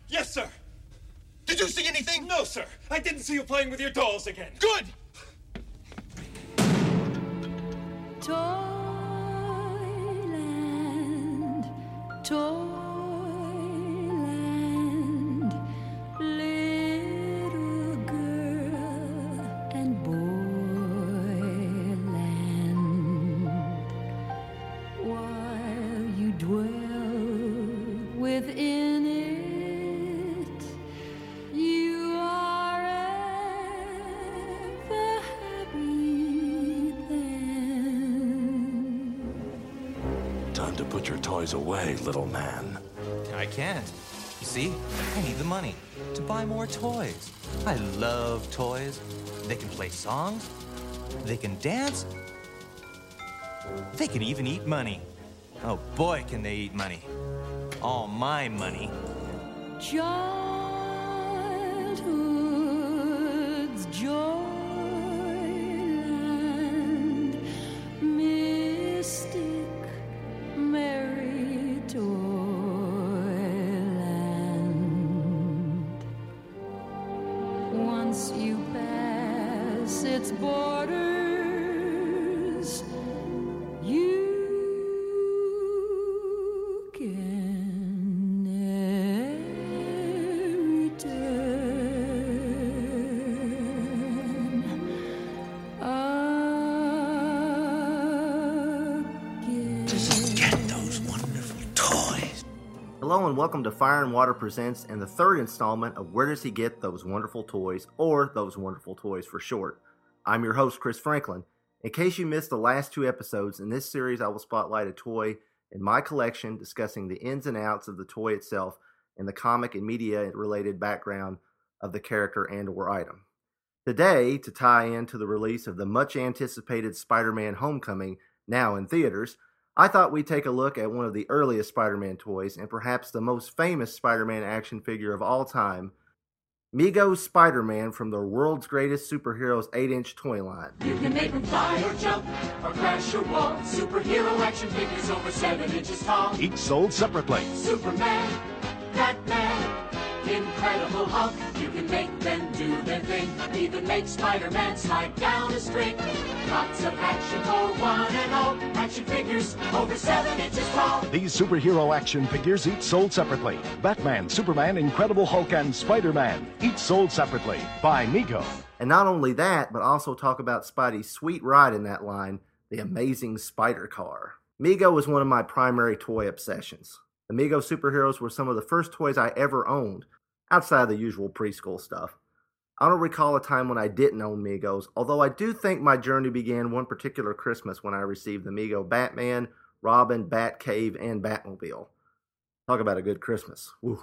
Yes, sir. Did you see anything? No, sir. I didn't see you playing with your dolls again. Good! Toyland, Toyland, little girl and boyland. While you dwell within it, you are ever happy then. Time to put your toys away, little man. I can't. You see, I need the money to buy more toys. I love toys. They can play songs. They can dance. They can even eat money. Oh boy, can they eat money. All my money. Childhood's joyland, mystic merry toyland. Once you pass its borders, you can never return again. Get those wonderful toys. Hello and welcome to Fire and Water Presents and the third installment of Where Does He Get Those Wonderful Toys, or Those Wonderful Toys for short. I'm your host, Chris Franklin. In case you missed the last two episodes, in this series I will spotlight a toy in my collection, discussing the ins and outs of the toy itself and the comic and media-related background of the character and or item. Today, to tie into the release of the much-anticipated Spider-Man Homecoming, now in theaters, I thought we'd take a look at one of the earliest Spider-Man toys and perhaps the most famous Spider-Man action figure of all time, Mego's Spider-Man from the World's Greatest Superheroes 8-inch toy line. You can make them fly or jump or crash or walk. Superhero action figures over 7 inches tall. Each sold separately. Superman, Batman, Incredible Hulk. You can make them do their thing. Even make Spider-Man slide down a string. Lots of action for one and all. Action figures over 7 inches tall. These superhero action figures each sold separately. Batman, Superman, Incredible Hulk, and Spider-Man, each sold separately by Mego. And not only that, but also talk about Spidey's sweet ride in that line, the Amazing Spider Car. Mego was one of my primary toy obsessions. The Mego superheroes were some of the first toys I ever owned, outside of the usual preschool stuff. I don't recall a time when I didn't own Megos, although I do think my journey began one particular Christmas when I received the Mego Batman, Robin, Batcave, and Batmobile. Talk about a good Christmas. Woo.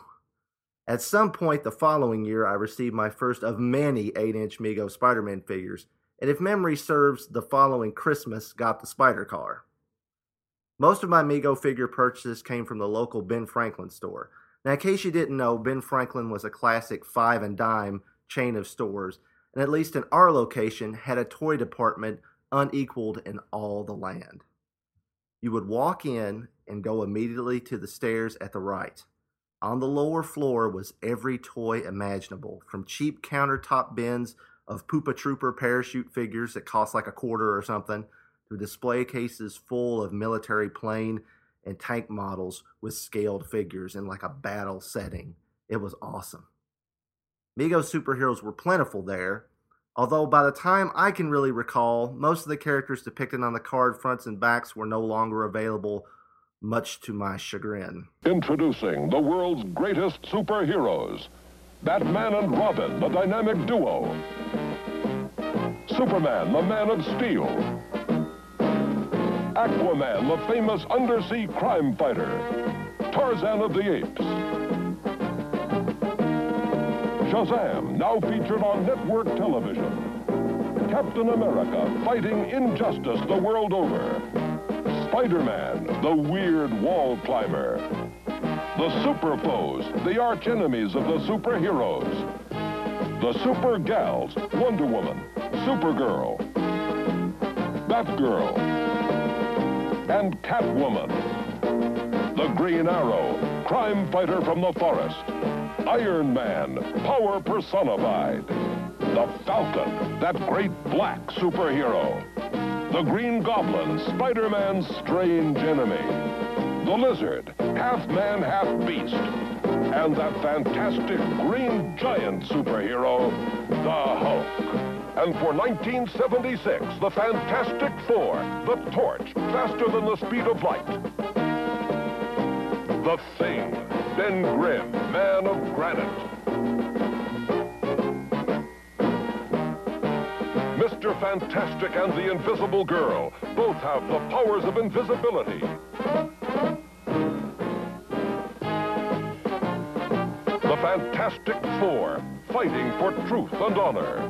At some point the following year, I received my first of many 8-inch Mego Spider-Man figures, and if memory serves, the following Christmas got the Spider Car. Most of my Mego figure purchases came from the local Ben Franklin store. Now, in case you didn't know, Ben Franklin was a classic five and dime chain of stores, and at least in our location, had a toy department unequaled in all the land. You would walk in and go immediately to the stairs at the right. On the lower floor was every toy imaginable, from cheap countertop bins of Poopa Trooper parachute figures that cost like $0.25 or something, to display cases full of military plane and tank models with scaled figures in like a battle setting. It was awesome. Mego superheroes were plentiful there, although by the time I can really recall, most of the characters depicted on the card fronts and backs were no longer available, much to my chagrin. Introducing the world's greatest superheroes. Batman and Robin, the dynamic duo. Superman, the Man of Steel. Aquaman, the famous undersea crime fighter. Tarzan of the Apes. Shazam, now featured on network television. Captain America, fighting injustice the world over. Spider-Man, the weird wall climber. The Super Foes, the arch enemies of the superheroes. The Super Gals, Wonder Woman, Supergirl, Batgirl, and Catwoman. The Green Arrow, crime fighter from the forest. Iron Man, power personified. The Falcon, that great black superhero. The Green Goblin, Spider-Man's strange enemy. The Lizard, half man, half beast. And that fantastic green giant superhero, the Hulk. And for 1976, the Fantastic Four, the Torch, faster than the speed of light. The Thing, Ben Grimm, man of granite. Mr. Fantastic and the Invisible Girl both have the powers of invisibility. The Fantastic Four, fighting for truth and honor.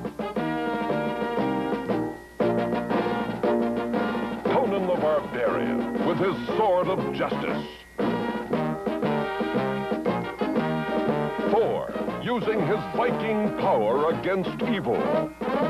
Conan the Barbarian, with his sword of justice. Thor, using his Viking power against evil.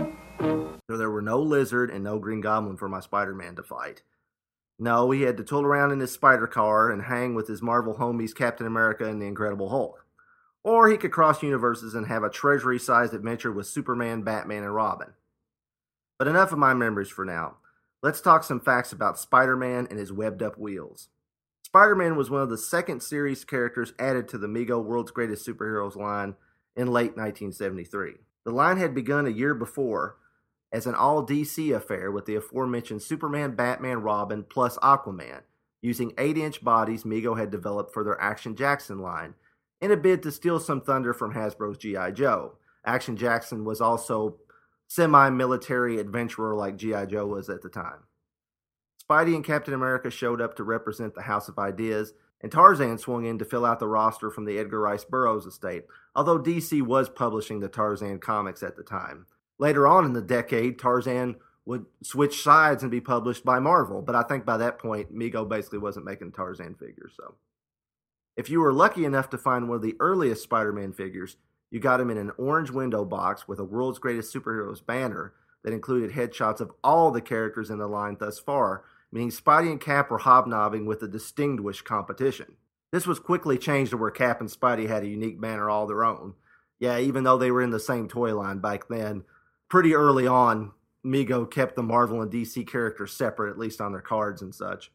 So there were no Lizard and no Green Goblin for my Spider-Man to fight. No, he had to tool around in his spider car and hang with his Marvel homies Captain America and the Incredible Hulk. Or he could cross universes and have a treasury-sized adventure with Superman, Batman, and Robin. But enough of my memories for now. Let's talk some facts about Spider-Man and his webbed-up wheels. Spider-Man was one of the second series characters added to the Mego World's Greatest Superheroes line in late 1973. The line had begun a year before as an all-DC affair with the aforementioned Superman, Batman, Robin, plus Aquaman, using 8-inch bodies Mego had developed for their Action Jackson line, in a bid to steal some thunder from Hasbro's G.I. Joe. Action Jackson was also semi-military adventurer like G.I. Joe was at the time. Spidey and Captain America showed up to represent the House of Ideas, and Tarzan swung in to fill out the roster from the Edgar Rice Burroughs estate, although DC was publishing the Tarzan comics at the time. Later on in the decade, Tarzan would switch sides and be published by Marvel, but I think by that point, Mego basically wasn't making Tarzan figures. So, if you were lucky enough to find one of the earliest Spider-Man figures, you got him in an orange window box with a World's Greatest Superheroes banner that included headshots of all the characters in the line thus far, meaning Spidey and Cap were hobnobbing with a distinguished competition. This was quickly changed to where Cap and Spidey had a unique banner all their own. Yeah, even though they were in the same toy line back then, pretty early on, Mego kept the Marvel and DC characters separate, at least on their cards and such.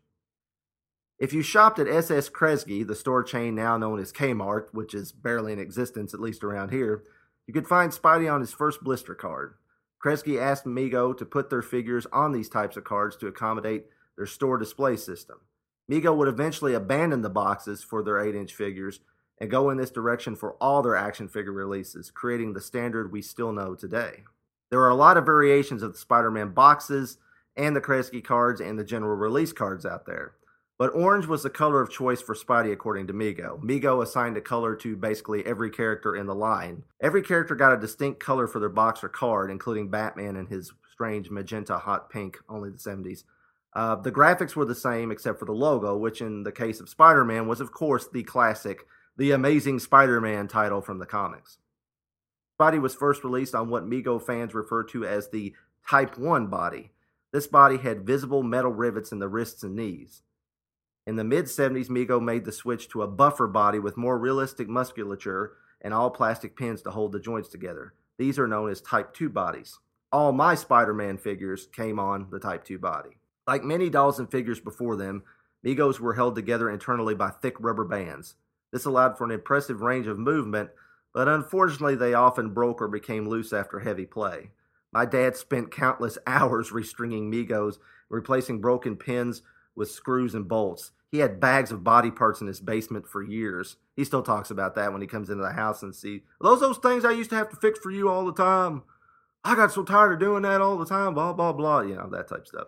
If you shopped at SS Kresge, the store chain now known as Kmart, which is barely in existence, at least around here, you could find Spidey on his first blister card. Kresge asked Mego to put their figures on these types of cards to accommodate their store display system. Mego would eventually abandon the boxes for their 8-inch figures and go in this direction for all their action figure releases, creating the standard we still know today. There are a lot of variations of the Spider-Man boxes and the Kresge cards and the general release cards out there. But orange was the color of choice for Spidey according to Mego. Mego assigned a color to basically every character in the line. Every character got a distinct color for their box or card, including Batman and his strange magenta hot pink, only the 70s. The graphics were the same except for the logo, which in the case of Spider-Man was of course the classic, The Amazing Spider-Man title from the comics. Spidey was first released on what Mego fans refer to as the Type 1 body. This body had visible metal rivets in the wrists and knees. In the mid-70s, Mego made the switch to a buffer body with more realistic musculature and all plastic pins to hold the joints together. These are known as Type 2 bodies. All my Spider-Man figures came on the Type 2 body. Like many dolls and figures before them, Megos were held together internally by thick rubber bands. This allowed for an impressive range of movement, but unfortunately they often broke or became loose after heavy play. My dad spent countless hours restringing Megos, replacing broken pins with screws and bolts. He had bags of body parts in his basement for years. He still talks about that when he comes into the house and sees, "Are those things I used to have to fix for you all the time? I got so tired of doing that all the time, blah, blah, blah." You know, that type of stuff.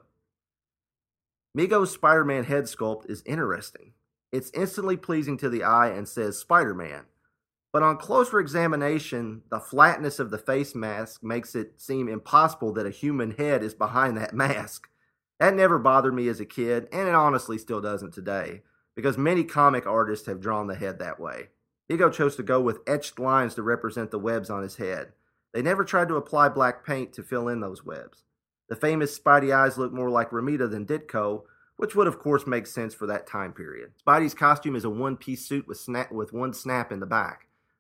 Mego's Spider-Man head sculpt is interesting. It's instantly pleasing to the eye and says Spider-Man. But on closer examination, the flatness of the face mask makes it seem impossible that a human head is behind that mask. That never bothered me as a kid, and it honestly still doesn't today, because many comic artists have drawn the head that way. Mego chose to go with etched lines to represent the webs on his head. They never tried to apply black paint to fill in those webs. The famous Spidey eyes look more like Romita than Ditko, which would of course make sense for that time period. Spidey's costume is a one-piece suit with one snap in the back.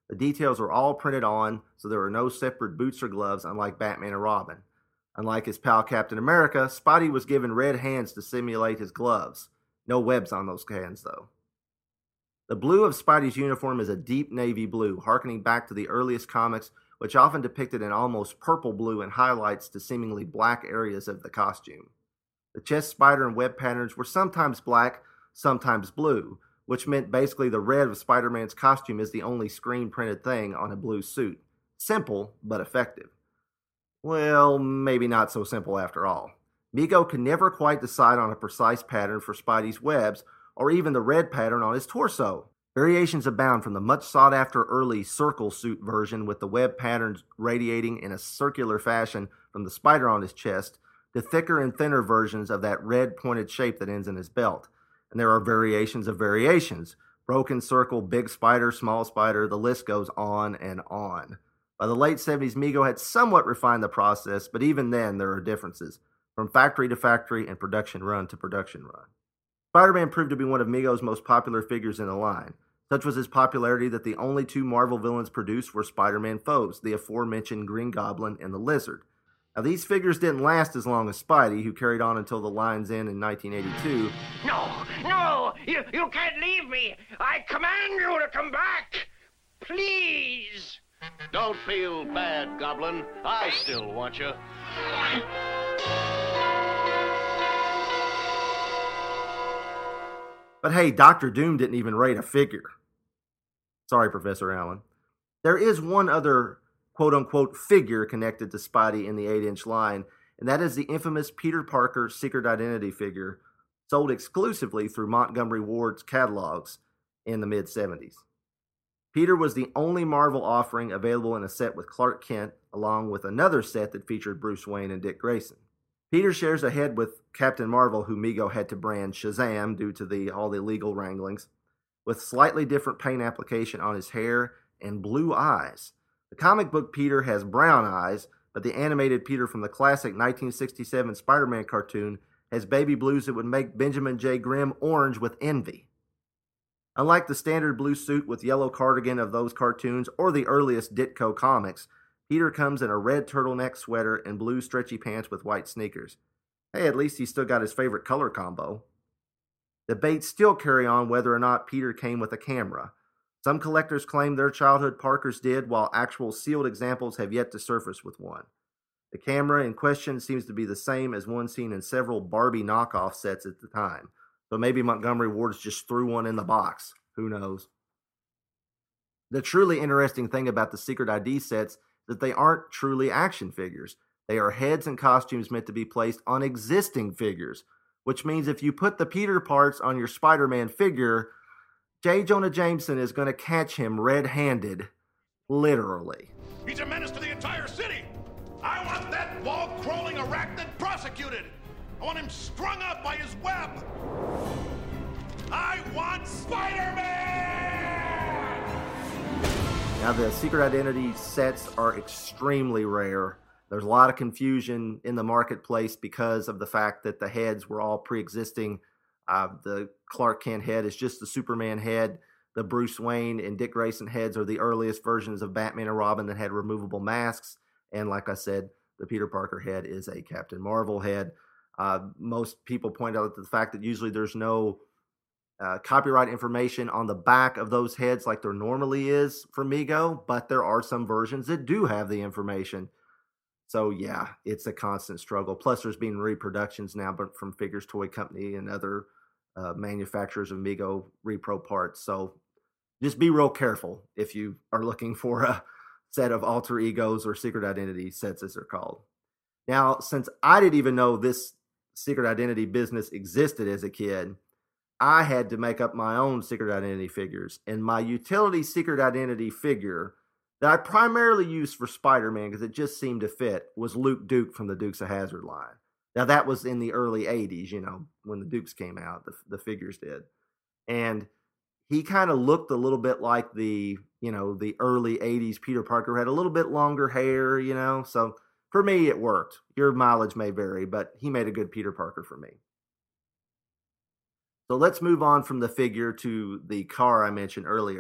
The details are all printed on, so there are no separate boots or gloves, unlike Batman and Robin. Unlike his pal Captain America, Spidey was given red hands to simulate his gloves. No webs on those hands, though. The blue of Spidey's uniform is a deep navy blue, harkening back to the earliest comics, which often depicted an almost purple blue and highlights to seemingly black areas of the costume. The chest, spider, and web patterns were sometimes black, sometimes blue, which meant basically the red of Spider-Man's costume is the only screen-printed thing on a blue suit. Simple, but effective. Well, maybe not so simple after all. Mego could never quite decide on a precise pattern for Spidey's webs, or even the red pattern on his torso. Variations abound from the much sought-after early circle suit version with the web patterns radiating in a circular fashion from the spider on his chest, to thicker and thinner versions of that red pointed shape that ends in his belt. And there are variations of variations. Broken circle, big spider, small spider, the list goes on and on. By the late 70s, Mego had somewhat refined the process, but even then there are differences, from factory to factory and production run to production run. Spider-Man proved to be one of Mego's most popular figures in the line. Such was his popularity that the only two Marvel villains produced were Spider-Man foes, the aforementioned Green Goblin and the Lizard. Now, these figures didn't last as long as Spidey, who carried on until the line's end in 1982. No, you can't leave me. I command you to come back. Please. Don't feel bad, Goblin. I still want you. But hey, Dr. Doom didn't even rate a figure. Sorry, Professor Allen. There is one other quote-unquote figure connected to Spidey in the 8-inch line, and that is the infamous Peter Parker Secret Identity figure, sold exclusively through Montgomery Ward's catalogs in the mid-70s. Peter was the only Marvel offering available in a set with Clark Kent, along with another set that featured Bruce Wayne and Dick Grayson. Peter shares a head with Captain Marvel, who Mego had to brand Shazam due to all the legal wranglings, with slightly different paint application on his hair and blue eyes. The comic book Peter has brown eyes, but the animated Peter from the classic 1967 Spider-Man cartoon has baby blues that would make Benjamin J. Grimm orange with envy. Unlike the standard blue suit with yellow cardigan of those cartoons or the earliest Ditko comics, Peter comes in a red turtleneck sweater and blue stretchy pants with white sneakers. Hey, at least he's still got his favorite color combo. Debates still carry on whether or not Peter came with a camera. Some collectors claim their childhood Parkers did, while actual sealed examples have yet to surface with one. The camera in question seems to be the same as one seen in several Barbie knockoff sets at the time. So maybe Montgomery Ward's just threw one in the box. Who knows? The truly interesting thing about the Secret ID sets is that they aren't truly action figures. They are heads and costumes meant to be placed on existing figures, which means if you put the Peter parts on your Spider-Man figure, J. Jonah Jameson is going to catch him red-handed, literally. He's a menace to the entire city. I want that wall-crawling arachnid prosecuted. I want him strung up by his web. I want Spider-Man! Now, the Secret Identity sets are extremely rare. There's a lot of confusion in the marketplace because of the fact that the heads were all pre-existing. The Clark Kent head is just the Superman head. The Bruce Wayne and Dick Grayson heads are the earliest versions of Batman and Robin that had removable masks. And like I said, the Peter Parker head is a Captain Marvel head. Most people point out the fact that usually there's no copyright information on the back of those heads like there normally is for Mego, but there are some versions that do have the information. So yeah, it's a constant struggle. Plus there's been reproductions now but from Figures Toy Company and other manufacturers of Mego repro parts. So just be real careful if you are looking for a set of alter egos or Secret Identity sets, as they're called. Now, since I didn't even know this Secret Identity business existed as a kid, I had to make up my own Secret Identity figures. And my utility Secret Identity figure that I primarily used for Spider-Man because it just seemed to fit was Luke Duke from the Dukes of Hazzard line. Now, that was in the early 80s, when the Dukes came out, the figures did. And he kind of looked a little bit like the early 80s Peter Parker, had a little bit longer hair, So for me, it worked. Your mileage may vary, but he made a good Peter Parker for me. So let's move on from the figure to the car I mentioned earlier,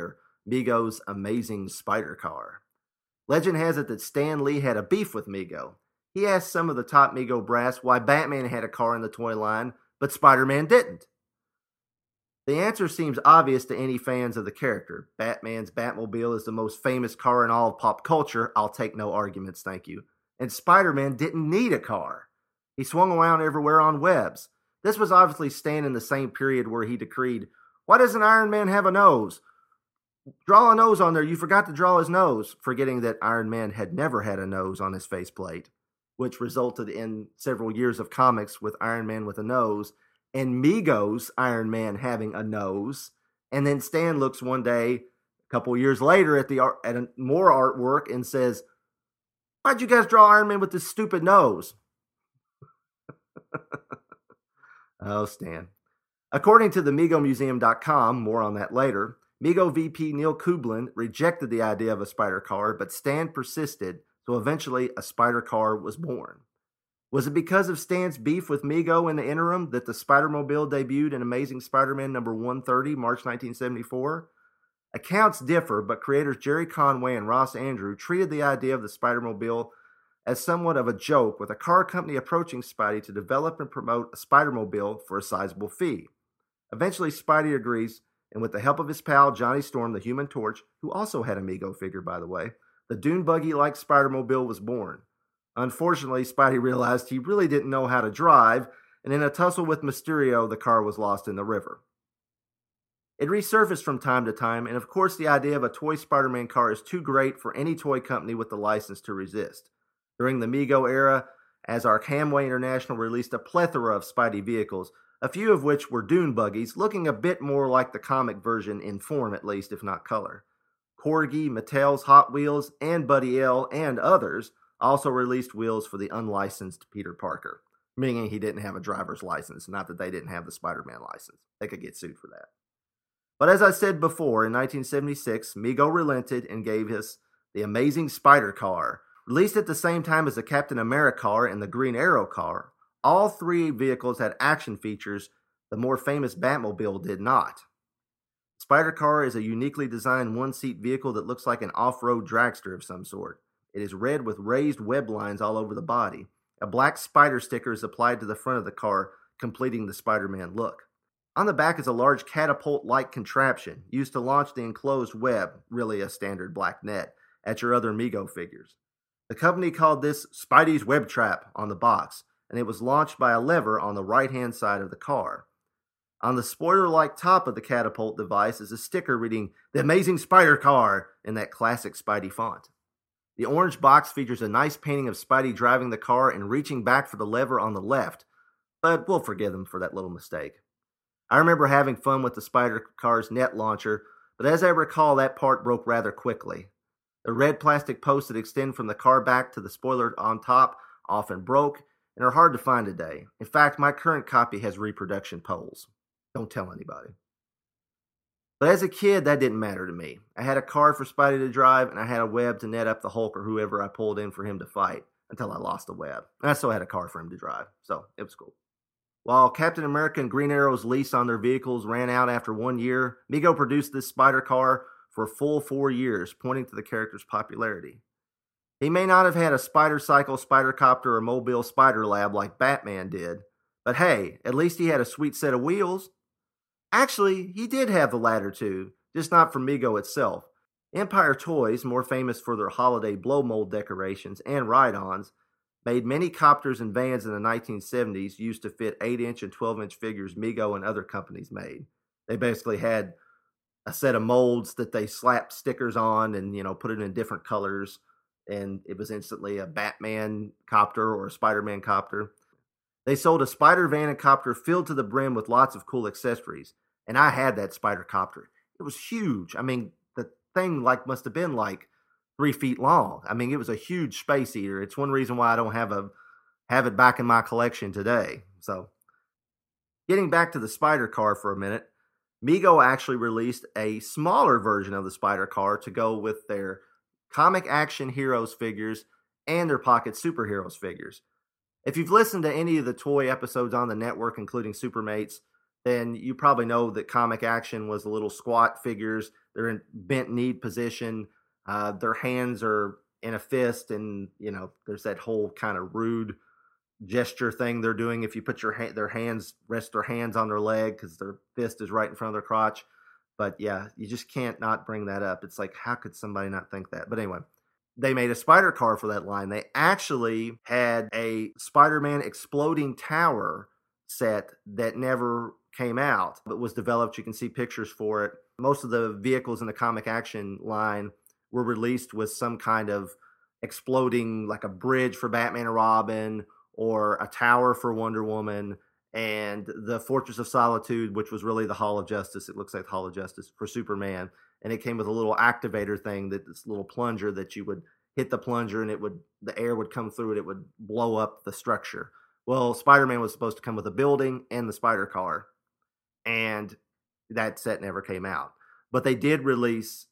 Mego's Amazing Spider Car. Legend has it that Stan Lee had a beef with Mego. He asked some of the top Mego brass why Batman had a car in the toy line, but Spider-Man didn't. The answer seems obvious to any fans of the character. Batman's Batmobile is the most famous car in all of pop culture. I'll take no arguments, thank you. And Spider-Man didn't need a car. He swung around everywhere on webs. This was obviously Stan in the same period where he decreed, "Why doesn't Iron Man have a nose? Draw a nose on there. You forgot to draw his nose," forgetting that Iron Man had never had a nose on his faceplate, which resulted in several years of comics with Iron Man with a nose and Mego's Iron Man having a nose. And then Stan looks one day, a couple years later, at more artwork and says, "Why'd you guys draw Iron Man with this stupid nose?" Oh, Stan. According to the MegoMuseum.com, more on that later, Mego VP Neil Kublin rejected the idea of a spider car, but Stan persisted, so eventually a spider car was born. Was it because of Stan's beef with Mego in the interim that the Spider-Mobile debuted in Amazing Spider-Man number 130, March 1974? Accounts differ, but creators Jerry Conway and Ross Andru treated the idea of the Spider-Mobile as somewhat of a joke, with a car company approaching Spidey to develop and promote a Spider-Mobile for a sizable fee. Eventually, Spidey agrees, and with the help of his pal Johnny Storm, the Human Torch, who also had a Mego figure, by the way, the dune buggy-like Spider-Mobile was born. Unfortunately, Spidey realized he really didn't know how to drive, and in a tussle with Mysterio, the car was lost in the river. It resurfaced from time to time, and of course the idea of a toy Spider-Man car is too great for any toy company with the license to resist. During the Mego era, as Ark Hamway International released a plethora of Spidey vehicles, a few of which were dune buggies, looking a bit more like the comic version in form at least, if not color. Corgi, Mattel's Hot Wheels, and Buddy L, and others also released wheels for the unlicensed Peter Parker, meaning he didn't have a driver's license, not that they didn't have the Spider-Man license. They could get sued for that. But as I said before, in 1976, Mego relented and gave us the Amazing Spider Car. Released at the same time as the Captain America car and the Green Arrow car, all three vehicles had action features the more famous Batmobile did not. Spider Car is a uniquely designed one-seat vehicle that looks like an off-road dragster of some sort. It is red with raised web lines all over the body. A black spider sticker is applied to the front of the car, completing the Spider-Man look. On the back is a large catapult-like contraption used to launch the enclosed web, really a standard black net, at your other Mego figures. The company called this Spidey's Web Trap on the box, and it was launched by a lever on the right-hand side of the car. On the spoiler-like top of the catapult device is a sticker reading, "The Amazing Spider Car," in that classic Spidey font. The orange box features a nice painting of Spidey driving the car and reaching back for the lever on the left, but we'll forgive him for that little mistake. I remember having fun with the Spider Car's net launcher, but as I recall, that part broke rather quickly. The red plastic posts that extend from the car back to the spoiler on top often broke and are hard to find today. In fact, my current copy has reproduction poles. Don't tell anybody. But as a kid, that didn't matter to me. I had a car for Spidey to drive, and I had a web to net up the Hulk or whoever I pulled in for him to fight until I lost the web. And I still had a car for him to drive, so it was cool. While Captain America and Green Arrow's lease on their vehicles ran out after 1 year, Mego produced this Spider Car for a full 4 years, pointing to the character's popularity. He may not have had a Spider Cycle, Spider Copter, or Mobile Spider Lab like Batman did, but hey, at least he had a sweet set of wheels. Actually, he did have the latter too, just not from Mego itself. Empire Toys, more famous for their holiday blow mold decorations and ride-ons, made many copters and vans in the 1970s used to fit 8-inch and 12-inch figures Mego and other companies made. They basically had a set of molds that they slapped stickers on and, put it in different colors, and it was instantly a Batman copter or a Spider-Man copter. They sold a Spider van and copter filled to the brim with lots of cool accessories, and I had that Spider copter. It was huge. I mean, the thing must have been 3 feet long. I mean, it was a huge space eater. It's one reason why I don't have it back in my collection today. So, getting back to the Spider Car for a minute, Mego actually released a smaller version of the Spider Car to go with their Comic Action Heroes figures and their Pocket Superheroes figures. If you've listened to any of the toy episodes on the network, including Supermates, then you probably know that Comic Action was the little squat figures. They're in bent knee position. Their hands are in a fist, and there's that whole kind of rude gesture thing they're doing. If you put rest their hands on their leg because their fist is right in front of their crotch. But yeah, you just can't not bring that up. It's like, how could somebody not think that? But anyway, they made a spider car for that line. They actually had a Spider-Man exploding tower set that never came out, but was developed. You can see pictures for it. Most of the vehicles in the Comic Action line were released with some kind of exploding, like a bridge for Batman and Robin, or a tower for Wonder Woman, and the Fortress of Solitude, which was really the Hall of Justice. It looks like the Hall of Justice for Superman. And it came with a little activator thing, this little plunger that you would hit the plunger and the air would come through it. It would blow up the structure. Well, Spider-Man was supposed to come with a building and the spider car, and that set never came out. But they did release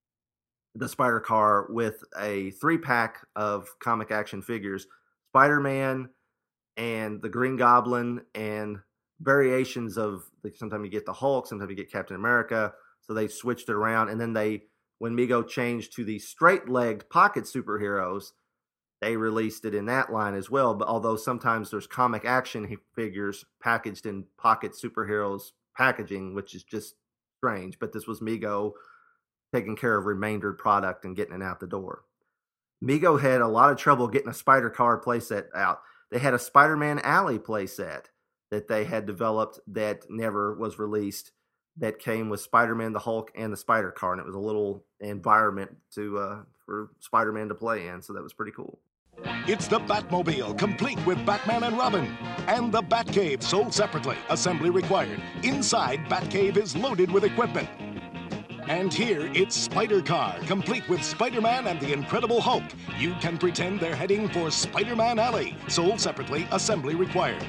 the spider car with a 3-pack of Comic Action figures, Spider-Man and the Green Goblin, and variations of, sometimes you get the Hulk, sometimes you get Captain America. So they switched it around. And then when Mego changed to the straight-legged pocket superheroes, they released it in that line as well. But although sometimes there's Comic Action figures packaged in pocket superheroes packaging, which is just strange. But this was Mego taking care of remaindered product and getting it out the door. Mego had a lot of trouble getting a Spider Car playset out. They had a Spider-Man Alley playset that they had developed that never was released, that came with Spider-Man, the Hulk, and the Spider Car, and it was a little environment for Spider-Man to play in, so that was pretty cool. It's the Batmobile, complete with Batman and Robin. And the Batcave, sold separately, assembly required. Inside, Batcave is loaded with equipment. And here, it's Spider Car, complete with Spider-Man and the Incredible Hulk. You can pretend they're heading for Spider-Man Alley. Sold separately, assembly required.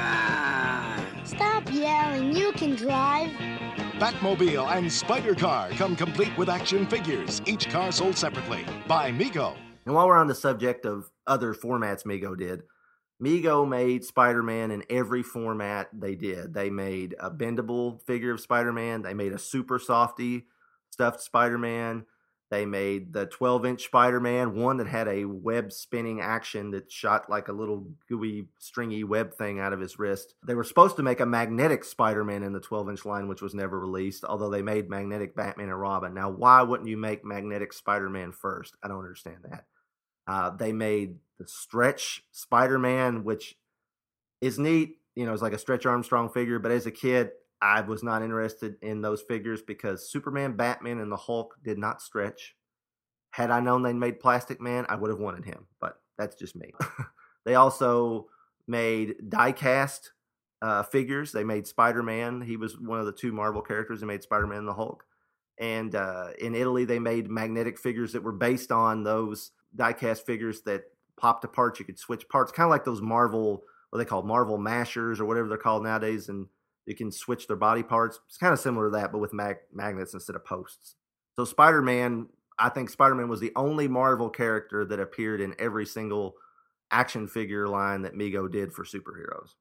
Stop yelling, you can drive. Batmobile and Spider Car come complete with action figures. Each car sold separately by Mego. And while we're on the subject of other formats Mego did, Mego made Spider-Man in every format they did. They made a bendable figure of Spider-Man. They made a super softy stuffed Spider-Man. They made the 12-inch Spider-Man, one that had a web-spinning action that shot like a little gooey, stringy web thing out of his wrist. They were supposed to make a magnetic Spider-Man in the 12-inch line, which was never released, although they made magnetic Batman and Robin. Now, why wouldn't you make magnetic Spider-Man first? I don't understand that. They made the stretch Spider-Man, which is neat. It's like a Stretch Armstrong figure, but as a kid, I was not interested in those figures because Superman, Batman, and the Hulk did not stretch. Had I known they made Plastic Man, I would have wanted him, but that's just me. They also made die-cast figures. They made Spider-Man. He was one of the 2 Marvel characters. They made Spider-Man and the Hulk. And in Italy, they made magnetic figures that were based on those die-cast figures that popped apart. You could switch parts, kind of like those Marvel, what they call Marvel Mashers or whatever they're called nowadays, and you can switch their body parts. It's kind of similar to that, but with magnets instead of posts. So Spider-Man, I think Spider-Man was the only Marvel character that appeared in every single action figure line that Mego did for superheroes.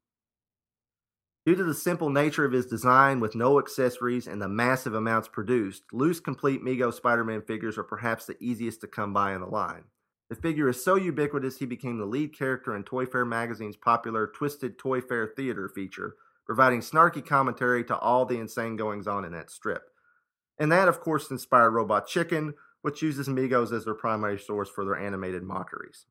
Due to the simple nature of his design with no accessories and the massive amounts produced, loose complete Mego Spider-Man figures are perhaps the easiest to come by in the line. The figure is so ubiquitous he became the lead character in Toy Fair magazine's popular Twisted Toy Fair Theater feature, providing snarky commentary to all the insane goings-on in that strip. And that, of course, inspired Robot Chicken, which uses Megos as their primary source for their animated mockeries.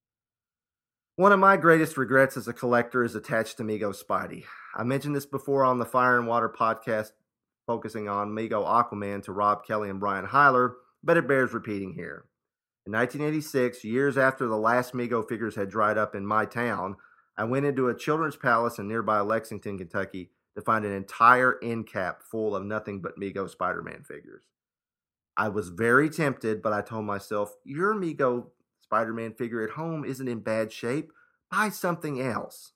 One of my greatest regrets as a collector is attached to Mego Spidey. I mentioned this before on the Fire and Water podcast, focusing on Mego Aquaman to Rob Kelly and Brian Hyler, but it bears repeating here. In 1986, years after the last Mego figures had dried up in my town, I went into a children's palace in nearby Lexington, Kentucky, to find an entire end cap full of nothing but Mego Spider-Man figures. I was very tempted, but I told myself, your Mego Spider-Man figure at home isn't in bad shape. Buy something else.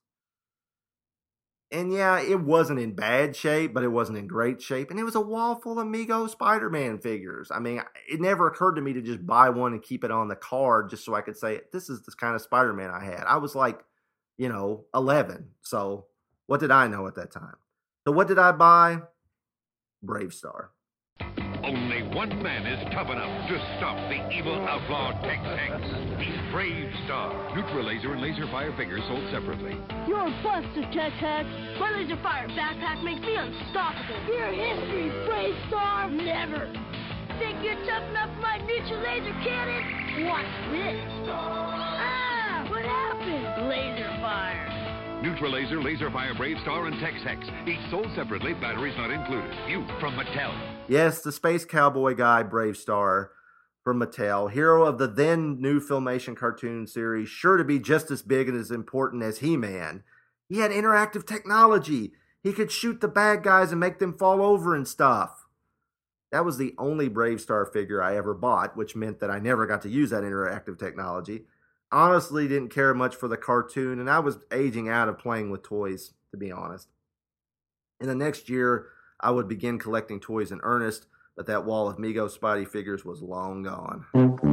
And yeah, it wasn't in bad shape, but it wasn't in great shape. And it was a wall full of Mego Spider-Man figures. I mean, it never occurred to me to just buy one and keep it on the card just so I could say, this is the kind of Spider-Man I had. I was like, 11. So what did I know at that time? So what did I buy? Bravestar. Only one man is tough enough to stop the evil outlaw Tex Hex. He's Bravestar. Neutralaser and laser fire figures sold separately. You're a buster, Tex Hex. My laser fire backpack makes me unstoppable. Your history, Bravestar. Never. Think you're tough enough for my neutral laser cannon? Watch this. Ah! What happened? Laser fire. Neutralaser, laser fire, Bravestar, and Tex Hex. Each sold separately, batteries not included. You from Mattel. Yes, the space cowboy guy, Bravestar, from Mattel, hero of the then new Filmation cartoon series, sure to be just as big and as important as He-Man. He had interactive technology. He could shoot the bad guys and make them fall over and stuff. That was the only Bravestar figure I ever bought, which meant that I never got to use that interactive technology. Honestly, didn't care much for the cartoon, and I was aging out of playing with toys, to be honest. In the next year, I would begin collecting toys in earnest, but that wall of Mego Spidey figures was long gone.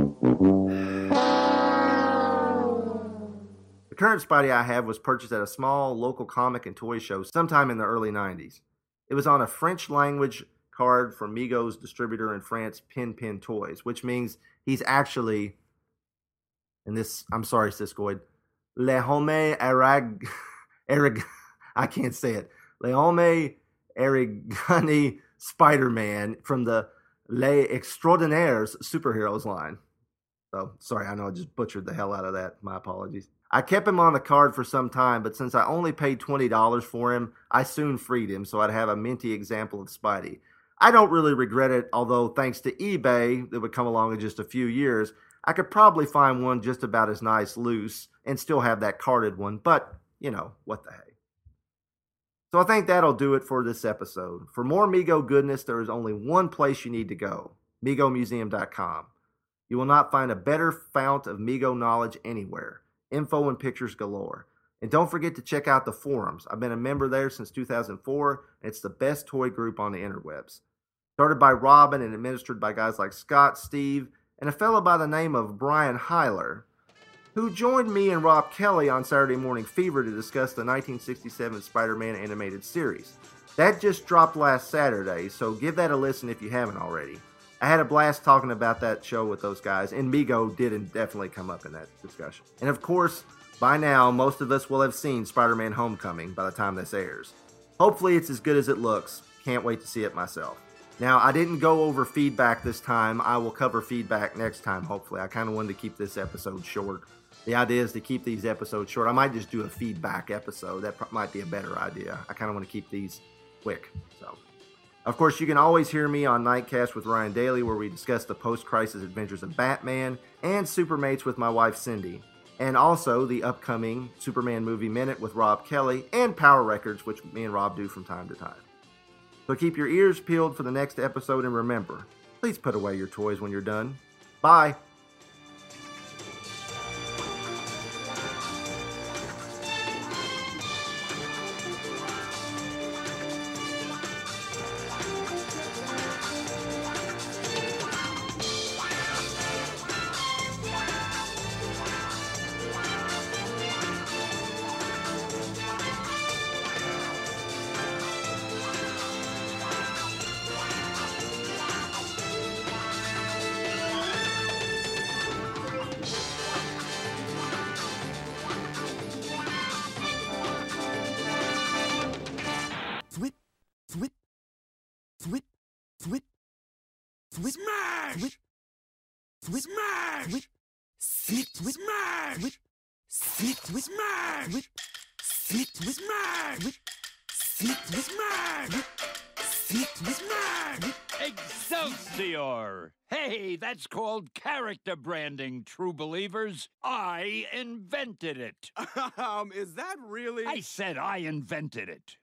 The current Spidey I have was purchased at a small local comic and toy show sometime in the early 90s. It was on a French language card from Mego's distributor in France, Pin Toys, which means he's actually, and this, I'm sorry, Siskoid, Le Homme I can't say it. Le Homme Erigani Spider-Man from the Les Extraordinaires superheroes line. So, sorry, I know I just butchered the hell out of that. My apologies. I kept him on the card for some time, but since I only paid $20 for him, I soon freed him so I'd have a minty example of Spidey. I don't really regret it, although thanks to eBay that would come along in just a few years, I could probably find one just about as nice loose and still have that carded one, but, you know, what the heck. So I think that'll do it for this episode. For more Mego goodness, there is only one place you need to go, MegoMuseum.com. You will not find a better fount of Mego knowledge anywhere. Info and pictures galore. And don't forget to check out the forums. I've been a member there since 2004, and it's the best toy group on the interwebs. Started by Robin and administered by guys like Scott, Steve, and a fellow by the name of Brian Heiler, who joined me and Rob Kelly on Saturday Morning Fever to discuss the 1967 Spider-Man animated series. That just dropped last Saturday, so give that a listen if you haven't already. I had a blast talking about that show with those guys, and Mego did definitely come up in that discussion. And of course, by now, most of us will have seen Spider-Man Homecoming by the time this airs. Hopefully it's as good as it looks. Can't wait to see it myself. Now, I didn't go over feedback this time. I will cover feedback next time, hopefully. I kind of wanted to keep this episode short. The idea is to keep these episodes short. I might just do a feedback episode. That might be a better idea. I kind of want to keep these quick. So, of course, you can always hear me on Nightcast with Ryan Daly, where we discuss the post-crisis adventures of Batman, and Supermates with my wife Cindy. And also the upcoming Superman Movie Minute with Rob Kelly, and Power Records, which me and Rob do from time to time. So keep your ears peeled for the next episode, and remember, please put away your toys when you're done. Bye! Smash! Smash! Smash! Smash! Smash! Smash! Excelsior! Hey, that's called character branding, true believers. I invented it. Is that really? I said I invented it.